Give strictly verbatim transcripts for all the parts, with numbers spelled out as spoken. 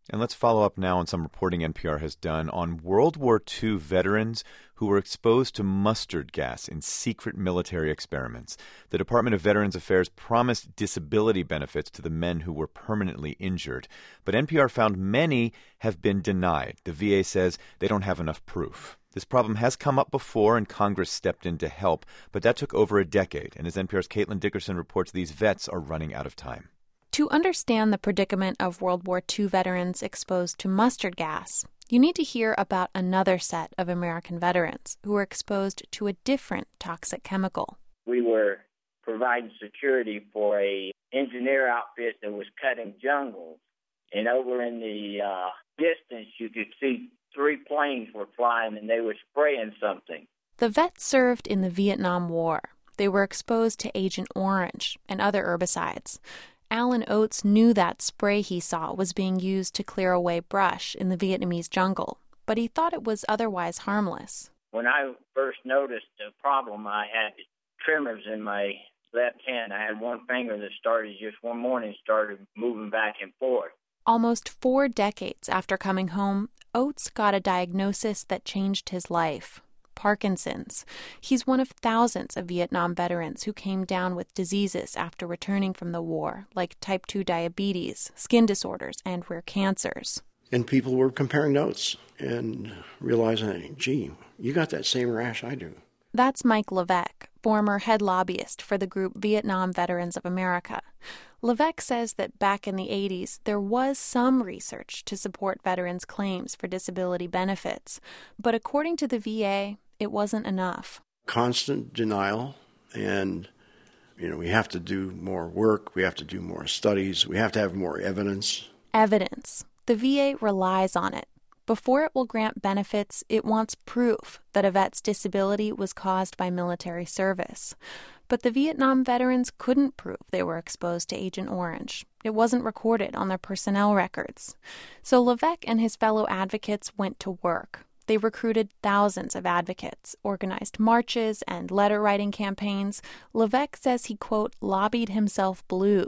And let's follow up now on some reporting N P R has done on World War Two veterans who were exposed to mustard gas in secret military experiments. The Department of Veterans Affairs promised disability benefits to the men who were permanently injured. But N P R found many have been denied. The V A says they don't have enough proof. This problem has come up before, and Congress stepped in to help, but that took over a decade. And as N P R's Caitlin Dickerson reports, these vets are running out of time. To understand the predicament of World War Two veterans exposed to mustard gas, you need to hear about another set of American veterans who were exposed to a different toxic chemical. We were providing security for a engineer outfit that was cutting jungles, and over in the uh, distance you could see three planes were flying and they were spraying something. The vets served in the Vietnam War. They were exposed to Agent Orange and other herbicides. Alan Oates knew that spray he saw was being used to clear away brush in the Vietnamese jungle, but he thought it was otherwise harmless. When I first noticed the problem, I had tremors in my left hand. I had one finger that started just one morning, started moving back and forth. Almost four decades after coming home, Oates got a diagnosis that changed his life. Parkinson's. He's one of thousands of Vietnam veterans who came down with diseases after returning from the war, like type two diabetes, skin disorders, and rare cancers. And people were comparing notes and realizing, gee, you got that same rash I do. That's Mike Levesque, former head lobbyist for the group Vietnam Veterans of America. Levesque says that back in the eighties, there was some research to support veterans' claims for disability benefits. But according to the V A, it wasn't enough. Constant denial, and, you know, we have to do more work, we have to do more studies, we have to have more evidence. Evidence. The V A relies on it. Before it will grant benefits, it wants proof that a vet's disability was caused by military service. But the Vietnam veterans couldn't prove they were exposed to Agent Orange. It wasn't recorded on their personnel records. So Levesque and his fellow advocates went to work. They recruited thousands of advocates, organized marches and letter-writing campaigns. Levesque says he, quote, lobbied himself blue.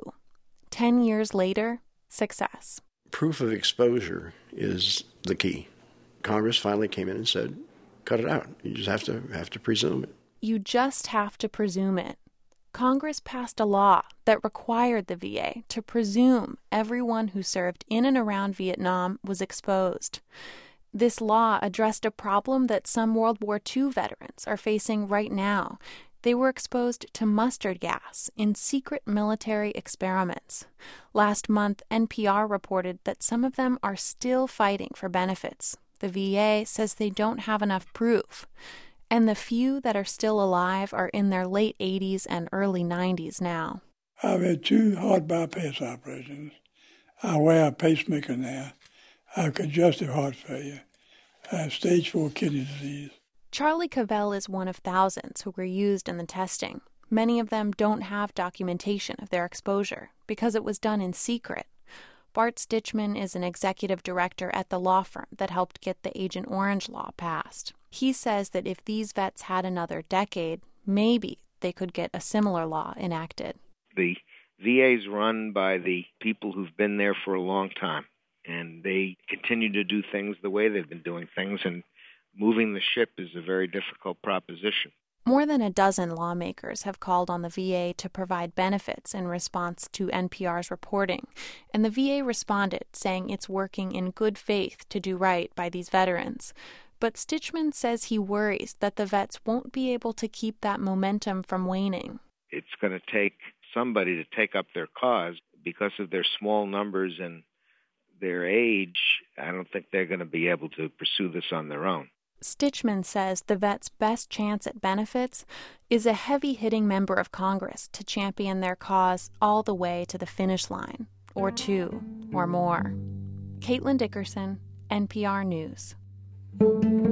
Ten years later, success. Proof of exposure is the key. Congress finally came in and said, cut it out. You just have to have to presume it. You just have to presume it. Congress passed a law that required the V A to presume everyone who served in and around Vietnam was exposed. This law addressed a problem that some World War Two veterans are facing right now. They were exposed to mustard gas in secret military experiments. Last month, N P R reported that some of them are still fighting for benefits. The V A says they don't have enough proof. And the few that are still alive are in their late eighties and early nineties now. I've had two heart bypass operations. I wear a pacemaker now. I have congestive heart failure. I have stage four kidney disease. Charlie Cavell is one of thousands who were used in the testing. Many of them don't have documentation of their exposure because it was done in secret. Bart Stichman is an executive director at the law firm that helped get the Agent Orange law passed. He says that if these vets had another decade, maybe they could get a similar law enacted. The V A is run by the people who've been there for a long time, and they continue to do things the way they've been doing things, and moving the ship is a very difficult proposition. More than a dozen lawmakers have called on the V A to provide benefits in response to N P R's reporting, and the V A responded, saying it's working in good faith to do right by these veterans. But Stichman says he worries that the vets won't be able to keep that momentum from waning. It's going to take somebody to take up their cause. Because of their small numbers and their age, I don't think they're going to be able to pursue this on their own. Stichman says the vets' best chance at benefits is a heavy-hitting member of Congress to champion their cause all the way to the finish line, or two, or more. Caitlin Dickerson, N P R News.